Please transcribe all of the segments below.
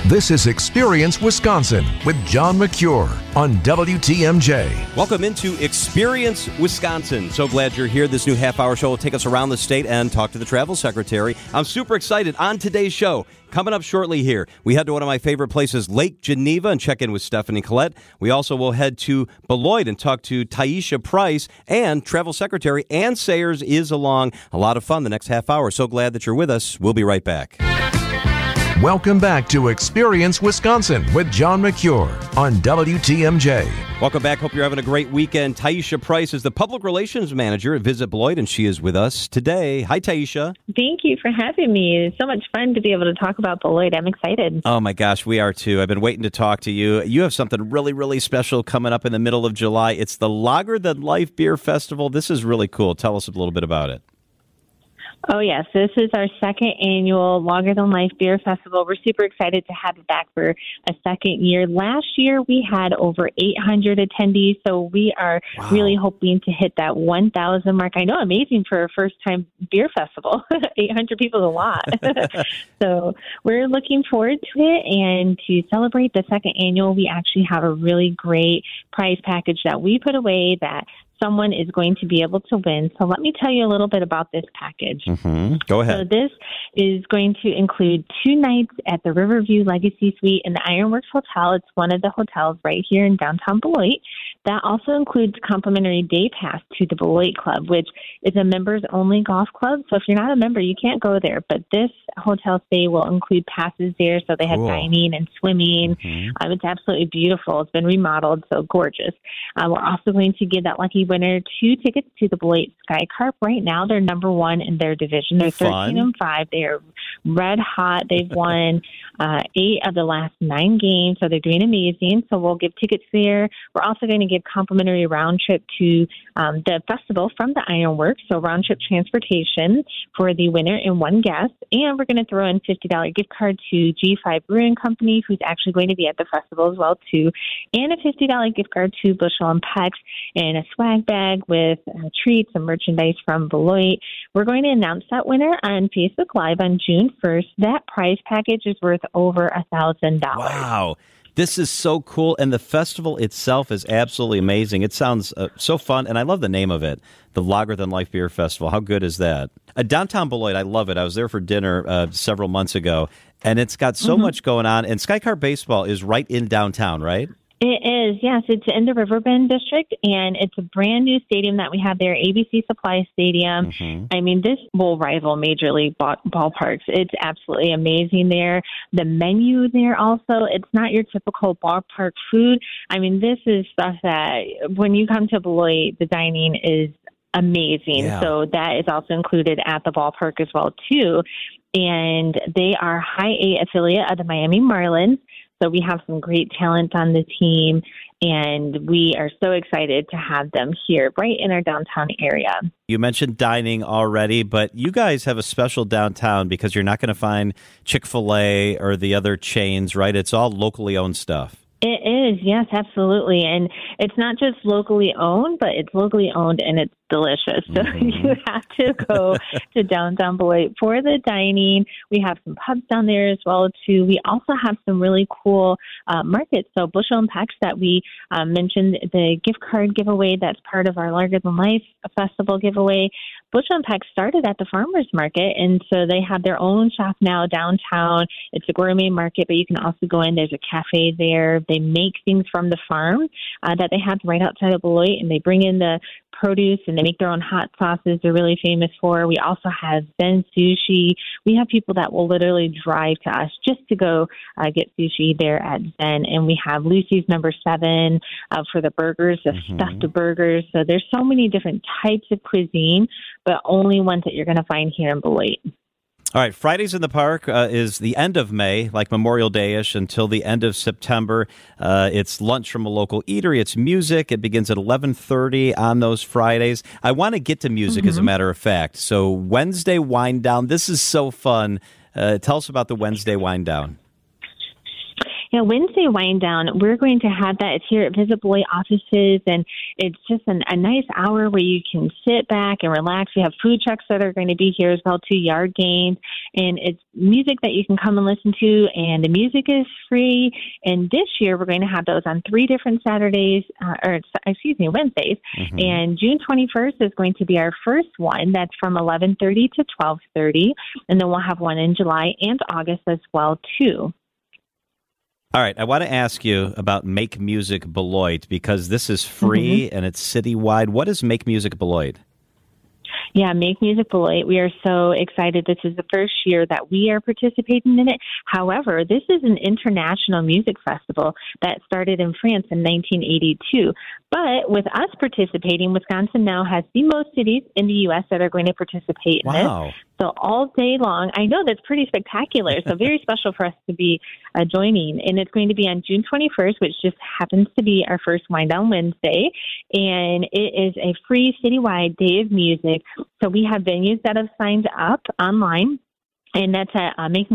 This is Experience Wisconsin with John McCure on WTMJ. Welcome into Experience Wisconsin. So glad you're here. This new half-hour show will take us around the state and talk to the travel secretary. I'm super excited. On today's show, coming up shortly here, we head to one of my favorite places, Lake Geneva, and check in with Stephanie Collette. We also will head to Beloit and talk to Taisha Price, and travel secretary Ann Sayers is along. A lot of fun the next half hour. So glad that you're with us. We'll be right back. Welcome back to Experience Wisconsin with John McCure on WTMJ. Welcome back. Hope you're having a great weekend. Taisha Price is the Public Relations Manager at Visit Beloit, and she is with us today. Hi, Taisha. Thank you for having me. It's so much fun to be able to talk about Beloit. I'm excited. Oh, my gosh, we are too. I've been waiting to talk to you. You have something really, really special coming up in the middle of July. It's the Lager Than Life Beer Festival. This is really cool. Tell us a little bit about it. Oh, yes. This is our second annual Lager Than Life Beer Festival. We're super excited to have it back for a second year. Last year, we had over 800 attendees, so we are really hoping to hit that 1,000 mark. I know, amazing for a first-time beer festival. 800 people is a lot. So we're looking forward to it, and to celebrate the second annual, we actually have a really great prize package that we put away that someone is going to be able to win. So let me tell you a little bit about this package. Go ahead. So this is going to include 2 nights at the Riverview Legacy Suite in the Ironworks Hotel. It's one of the hotels right here in downtown Beloit. That also includes complimentary day pass to the Beloit Club, which is a members-only golf club. So if you're not a member, you can't go there. But this hotel stay will include passes there, so they have dining and swimming. It's absolutely beautiful. It's been remodeled, so gorgeous. We're also going to give that lucky winner 2 tickets to the Beloit Sky Carp. Right now, they're number 1 in their division. They're 13-5. They're red hot. They've won 8 of the last 9 games, so they're doing amazing. So we'll give tickets there. We're also going to give complimentary round trip to the festival from the Ironworks, so round trip transportation for the winner and 1 guest. And we're going to throw in $50 gift card to G5 Brewing Company, who's actually going to be at the festival as well, too, and a $50 gift card to Bushel and Pex, and a swag bag with treats and merchandise from Beloit. We're going to announce that winner on Facebook Live on June 1st. That prize package is worth over $1,000. Wow. This is so cool, and the festival itself is absolutely amazing. It sounds so fun, and I love the name of it, the Lager Than Life Beer Festival. How good is that? Downtown Beloit, I love it. I was there for dinner several months ago, and it's got so much going on. And Sky Carp Baseball is right in downtown, right? It is, yes. It's in the Riverbend District, and it's a brand new stadium that we have there, ABC Supply Stadium. I mean, this will rival Major League ballparks. It's absolutely amazing there. The menu there also, it's not your typical ballpark food. I mean, this is stuff that when you come to Beloit, the dining is amazing. Yeah. So that is also included at the ballpark as well, too. And they are High A affiliate of the Miami Marlins. So we have some great talent on the team, and we are so excited to have them here right in our downtown area. You mentioned dining already, but you guys have a special downtown because you're not going to find Chick-fil-A or the other chains, right? It's all locally owned stuff. It is, yes, absolutely. And it's not just locally owned, but it's locally owned and it's delicious. So you have to go to downtown Beloit for the dining. We have some pubs down there as well, too. We also have some really cool markets. So Bushel and Pex that we mentioned, the gift card giveaway that's part of our Lager Than Life Festival giveaway. Bushel and Pex started at the farmers market, and so they have their own shop now downtown. It's a gourmet market, but you can also go in. There's a cafe there. They make things from the farm that they have right outside of Beloit, and they bring in the produce, and they make their own hot sauces they're really famous for. We also have Zen Sushi. We have people that will literally drive to us just to go get sushi there at Zen. And we have Lucy's Number 7 for the burgers, the stuffed burgers. So there's so many different types of cuisine, but only ones that you're going to find here in Beloit. All right, Fridays in the Park is the end of May, like Memorial Day-ish, until the end of September. It's lunch from a local eatery. It's music. It begins at 11:30 on those Fridays. I want to get to music, as a matter of fact. So Wednesday Wind Down. This is so fun. Tell us about the Wednesday Wind Down. Yeah, Wednesday wind down, we're going to have that. It's here at Visit Beloit offices, and it's just a nice hour where you can sit back and relax. We have food trucks that are going to be here as well, too, yard games, and it's music that you can come and listen to, and the music is free. And this year, we're going to have those on 3 different Wednesdays. Mm-hmm. And June 21st is going to be our first one. That's from 11:30 to 12:30, and then we'll have one in July and August as well, too. All right, I want to ask you about Make Music Beloit, because this is free and it's citywide. What is Make Music Beloit? Yeah, Make Music Beloit. We are so excited. This is the first year that we are participating in it. However, this is an international music festival that started in France in 1982. But with us participating, Wisconsin now has the most cities in the U.S. that are going to participate in this. So all day long, I know that's pretty spectacular. So very special for us to be joining. And it's going to be on June 21st, which just happens to be our first Wind Down Wednesday. And it is a free citywide day of music. So we have venues that have signed up online. And that's at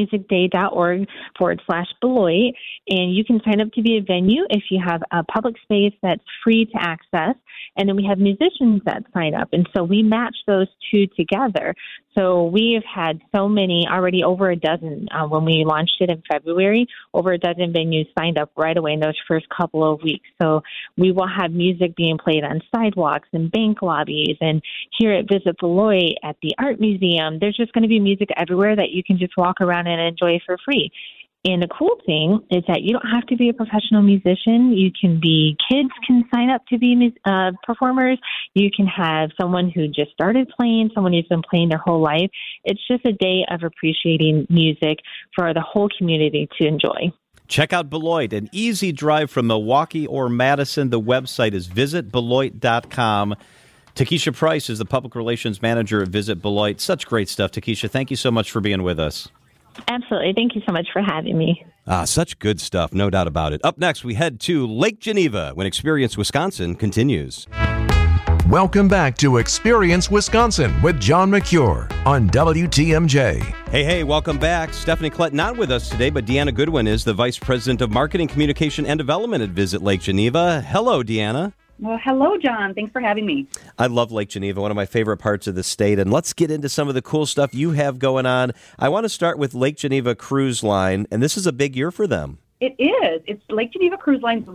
makemusicday.org/Beloit. And you can sign up to be a venue if you have a public space that's free to access. And then we have musicians that sign up. And so we match those two together. So we have had so many, already over a dozen, when we launched it in February, over a dozen venues signed up right away in those first couple of weeks. So we will have music being played on sidewalks and bank lobbies. And here at Visit Beloit at the Art Museum, there's just going to be music everywhere that you can just walk around and enjoy for free. And the cool thing is that you don't have to be a professional musician. Kids can sign up to be performers. You can have someone who just started playing, someone who's been playing their whole life. It's just a day of appreciating music for the whole community to enjoy. Check out Beloit, an easy drive from Milwaukee or Madison. The website is visitbeloit.com. Takesha Price is the Public Relations Manager at Visit Beloit. Such great stuff, Takesha. Thank you so much for being with us. Absolutely. Thank you so much for having me. Such good stuff, no doubt about it. Up next, we head to Lake Geneva when Experience Wisconsin continues. Welcome back to Experience Wisconsin with John McCure on WTMJ. Hey, welcome back. Stephanie Klett not with us today, but Deanna Goodwin is the Vice President of Marketing, Communication, and Development at Visit Lake Geneva. Hello, Deanna. Well, hello, John. Thanks for having me. I love Lake Geneva, one of my favorite parts of the state. And let's get into some of the cool stuff you have going on. I want to start with Lake Geneva Cruise Line, and this is a big year for them. It is. It's Lake Geneva Cruise Line's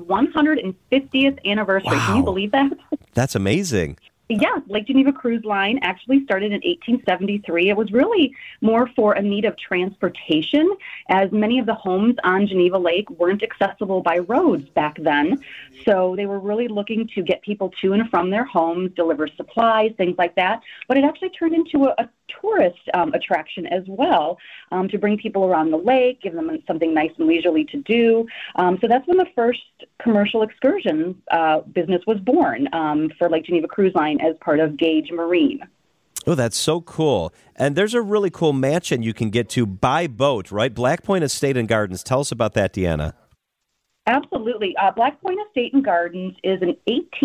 150th anniversary. Wow. Can you believe that? That's amazing. Yeah, Lake Geneva Cruise Line actually started in 1873. It was really more for a need of transportation, as many of the homes on Geneva Lake weren't accessible by roads back then. So they were really looking to get people to and from their homes, deliver supplies, things like that. But it actually turned into a tourist attraction as well, to bring people around the lake, give them something nice and leisurely to do. So that's when the first commercial excursion business was born for Lake Geneva Cruise Line as part of Gage Marine. Oh, that's so cool. And there's a really cool mansion you can get to by boat, right? Black Point Estate and Gardens. Tell us about that, Deanna. Absolutely. Black Point Estate and Gardens is an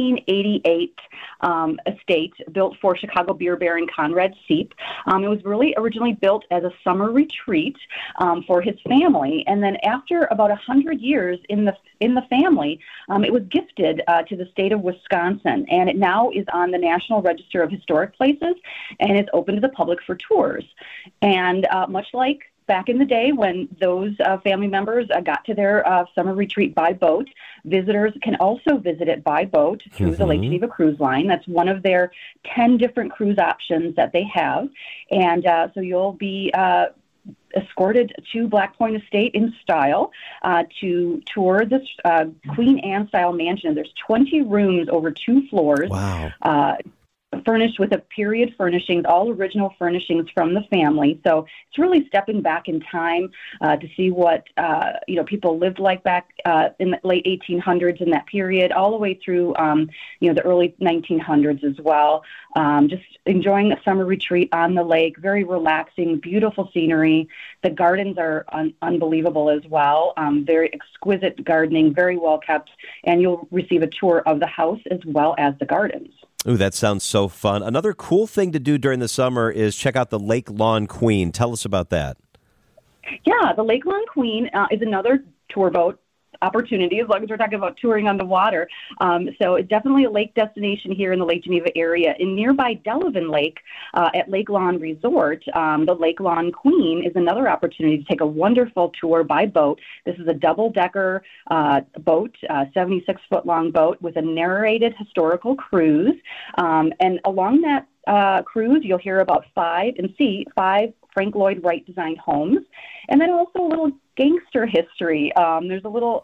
1888 estate built for Chicago beer baron Conrad Seep. It was really originally built as a summer retreat for his family, and then after about 100 years in the family, it was gifted to the state of Wisconsin, and it now is on the National Register of Historic Places, and it's open to the public for tours. And much like back in the day when those family members got to their summer retreat by boat, visitors can also visit it by boat through the Lake Geneva Cruise Line. That's one of their 10 different cruise options that they have. And so you'll be escorted to Black Point Estate in style to tour this Queen Anne style mansion. There's 20 rooms over 2 floors. Wow. Furnished with a period furnishings, all original furnishings from the family. So it's really stepping back in time to see what people lived like back in the late 1800s in that period, all the way through the early 1900s as well. Just enjoying a summer retreat on the lake, very relaxing, beautiful scenery. The gardens are unbelievable as well. Very exquisite gardening, very well kept, and you'll receive a tour of the house as well as the gardens. Ooh, that sounds so fun. Another cool thing to do during the summer is check out the Lake Lawn Queen. Tell us about that. Yeah, the Lake Lawn Queen is another tour boat opportunity, as long as we're talking about touring on the water. So it's definitely a lake destination here in the Lake Geneva area. In nearby Delavan Lake at Lake Lawn Resort, the Lake Lawn Queen is another opportunity to take a wonderful tour by boat. This is a double-decker boat, 76-foot-long boat with a narrated historical cruise. And along that cruise, you'll hear about five Frank Lloyd Wright designed homes, and then also a little gangster history. There's a little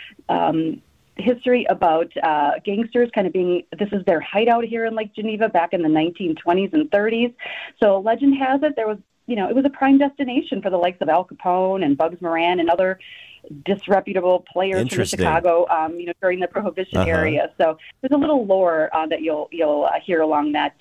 history about gangsters kind of this is their hideout here in Lake Geneva back in the 1920s and 30s. So legend has it it was a prime destination for the likes of Al Capone and Bugs Moran and other disreputable players from Chicago, during the Prohibition area. So there's a little lore that you'll hear along that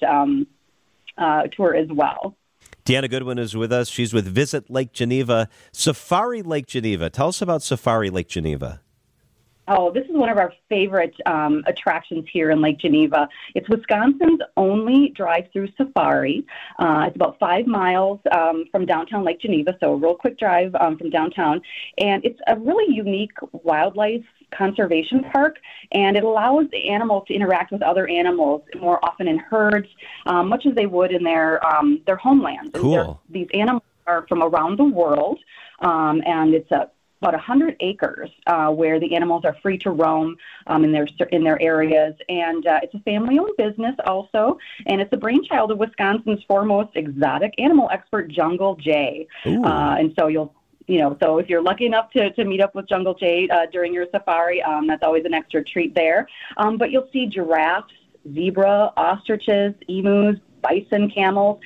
tour as well. Deanna Goodwin is with us. She's with Visit Lake Geneva. Safari Lake Geneva. Tell us about Safari Lake Geneva. Oh, this is one of our favorite attractions here in Lake Geneva. It's Wisconsin's only drive-through safari. It's about 5 miles from downtown Lake Geneva, so a real quick drive from downtown. And it's a really unique wildlife conservation park, and it allows the animals to interact with other animals more often in herds, much as they would in their homelands. Cool. These animals are from around the world, and it's about 100 acres where the animals are free to roam in their areas. And it's a family-owned business also, and it's the brainchild of Wisconsin's foremost exotic animal expert, Jungle Jay. And so so if you're lucky enough to meet up with Jungle Jay during your safari, that's always an extra treat there. But you'll see giraffes, zebra, ostriches, emus, bison, camels,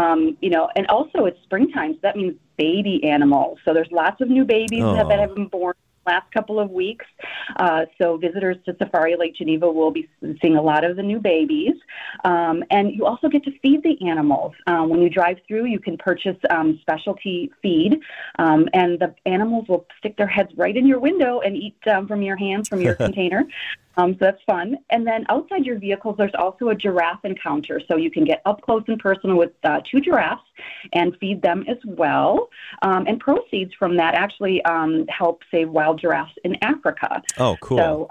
and also it's springtime, so that means baby animals. So there's lots of new babies that have been born last couple of weeks. So visitors to Safari Lake Geneva will be seeing a lot of the new babies. And you also get to feed the animals. When you drive through, you can purchase specialty feed, and the animals will stick their heads right in your window and eat from your hands, from your container. So that's fun. And then outside your vehicles, there's also a giraffe encounter. So you can get up close and personal with 2 giraffes and feed them as well. And proceeds from that actually help save wild giraffes in Africa. Oh, cool. So,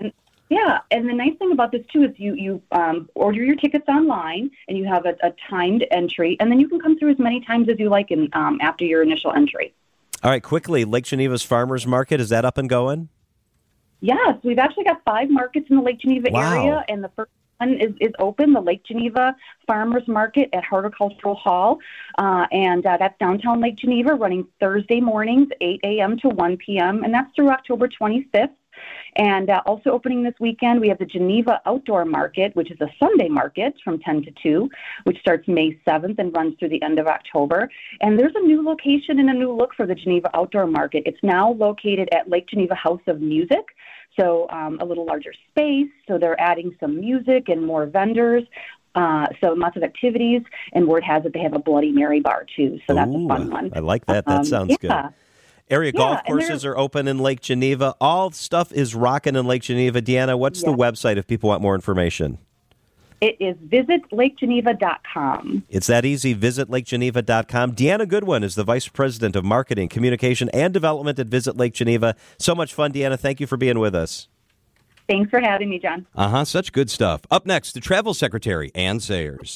and the nice thing about this, too, is you order your tickets online, and you have a timed entry, and then you can come through as many times as you like after your initial entry. All right, quickly, Lake Geneva's Farmers Market, is that up and going? Yes, we've actually got 5 markets in the Lake Geneva area, and the first one is open, the Lake Geneva Farmers Market at Horticultural Hall, and that's downtown Lake Geneva, running Thursday mornings, 8 a.m. to 1 p.m., and that's through October 25th. And also opening this weekend, we have the Geneva Outdoor Market, which is a Sunday market from 10 to 2, which starts May 7th and runs through the end of October. And there's a new location and a new look for the Geneva Outdoor Market. It's now located at Lake Geneva House of Music, so a little larger space. So they're adding some music and more vendors. So lots of activities, and word has it they have a Bloody Mary bar, too. So that's a fun one. I like that. That sounds good. Area golf courses are open in Lake Geneva. All stuff is rocking in Lake Geneva. Deanna, what's the website if people want more information? It is visitlakegeneva.com. It's that easy, visitlakegeneva.com. Deanna Goodwin is the Vice President of Marketing, Communication, and Development at Visit Lake Geneva. So much fun, Deanna. Thank you for being with us. Thanks for having me, John. Such good stuff. Up next, the Travel Secretary, Ann Sayers.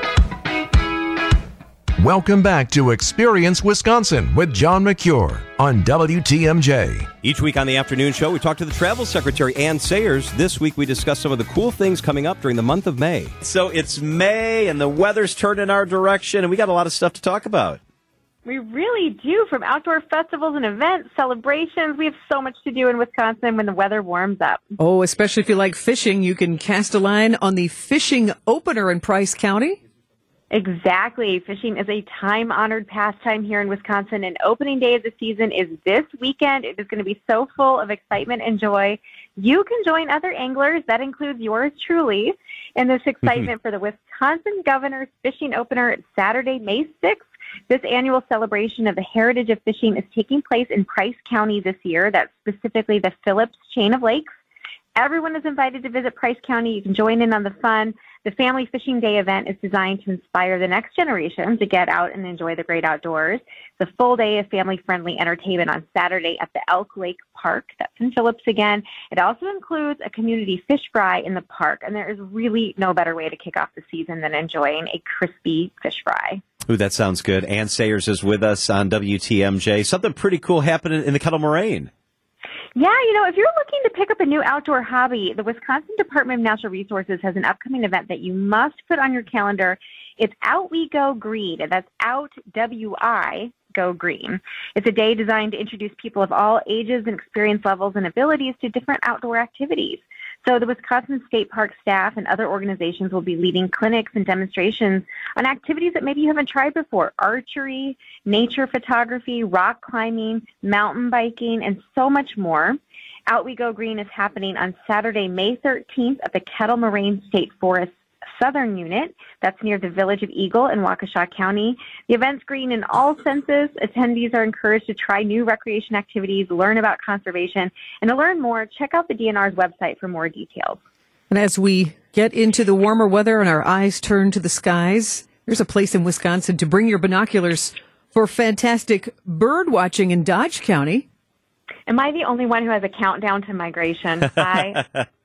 Welcome back to Experience Wisconsin with John McCure on WTMJ. Each week on the afternoon show, we talk to the Travel Secretary, Ann Sayers. This week, we discuss some of the cool things coming up during the month of May. So it's May, and the weather's turned in our direction, and we got a lot of stuff to talk about. We really do, from outdoor festivals and events, celebrations. We have so much to do in Wisconsin when the weather warms up. Oh, especially if you like fishing, you can cast a line on the fishing opener in Price County. Exactly. Fishing is a time-honored pastime here in Wisconsin, and opening day of the season is this weekend. It is going to be so full of excitement and joy. You can join other anglers, that includes yours truly, in this excitement for the Wisconsin Governor's Fishing Opener Saturday, May 6th. This annual celebration of the heritage of fishing is taking place in Price County this year. That's specifically the Phillips Chain of Lakes. Everyone is invited to visit Price County. You can join in on the fun. The Family Fishing Day event is designed to inspire the next generation to get out and enjoy the great outdoors. It's a full day of family-friendly entertainment on Saturday at the Elk Lake Park. That's in Phillips again. It also includes a community fish fry in the park, and there is really no better way to kick off the season than enjoying a crispy fish fry. Ooh, that sounds good. Ann Sayers is with us on WTMJ. Something pretty cool happening in the Kettle Moraine. Yeah, if you're looking to pick up a new outdoor hobby, the Wisconsin Department of Natural Resources has an upcoming event that you must put on your calendar. It's Out We Go Green, and that's Out W-I Go Green. It's a day designed to introduce people of all ages and experience levels and abilities to different outdoor activities. So the Wisconsin State Park staff and other organizations will be leading clinics and demonstrations on activities that maybe you haven't tried before: archery, nature photography, rock climbing, mountain biking, and so much more. Out We Go Green is happening on Saturday, May 13th at the Kettle Moraine State Forest Southern Unit. That's near the Village of Eagle in Waukesha County. The event's green in all senses. Attendees are encouraged to try new recreation activities, learn about conservation, and to learn more, check out the DNR's website for more details. And as we get into the warmer weather and our eyes turn to the skies, there's a place in Wisconsin to bring your binoculars for fantastic bird watching in Dodge County. Am I the only one who has a countdown to migration? I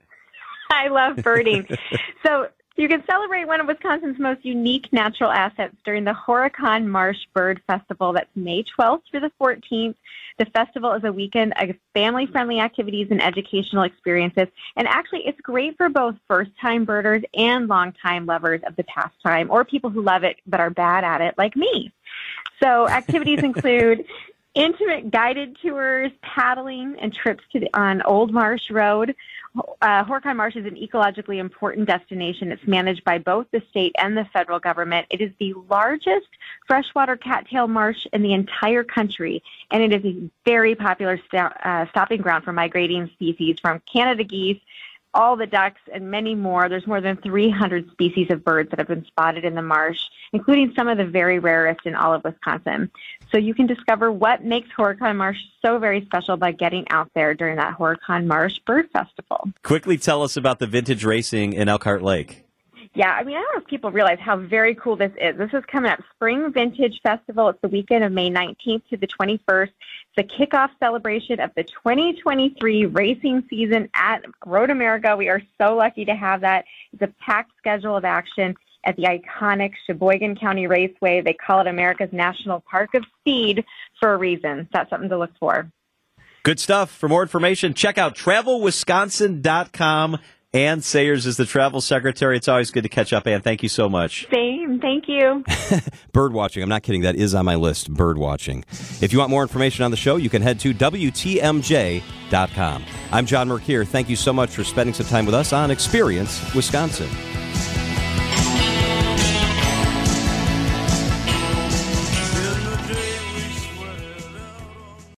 love birding. So you can celebrate one of Wisconsin's most unique natural assets during the Horicon Marsh Bird Festival. That's May 12th through the 14th. The festival is a weekend of family-friendly activities and educational experiences. And actually, it's great for both first-time birders and long-time lovers of the pastime, or people who love it but are bad at it, like me. So activities include intimate guided tours, paddling, and trips on Old Marsh Road. Horicon Marsh is an ecologically important destination. It's managed by both the state and the federal government. It is the largest freshwater cattail marsh in the entire country, and it is a very popular stopping ground for migrating species from Canada geese, all the ducks, and many more. There's more than 300 species of birds that have been spotted in the marsh, including some of the very rarest in all of Wisconsin. So you can discover what makes Horicon Marsh so very special by getting out there during that Horicon Marsh Bird Festival. Quickly tell us about the vintage racing in Elkhart Lake. Yeah, I don't know if people realize how very cool this is. This is coming up, Spring Vintage Festival. It's the weekend of May 19th to the 21st. It's a kickoff celebration of the 2023 racing season at Road America. We are so lucky to have that. It's a packed schedule of action at the iconic Sheboygan County Raceway. They call it America's National Park of Speed for a reason. So that's something to look for. Good stuff. For more information, check out travelwisconsin.com. Ann Sayers is the travel secretary. It's always good to catch up, Ann. Thank you so much. Same. Thank you. Bird watching. I'm not kidding. That is on my list, bird watching. If you want more information on the show, you can head to WTMJ.com. I'm John Mercure. Thank you so much for spending some time with us on Experience Wisconsin.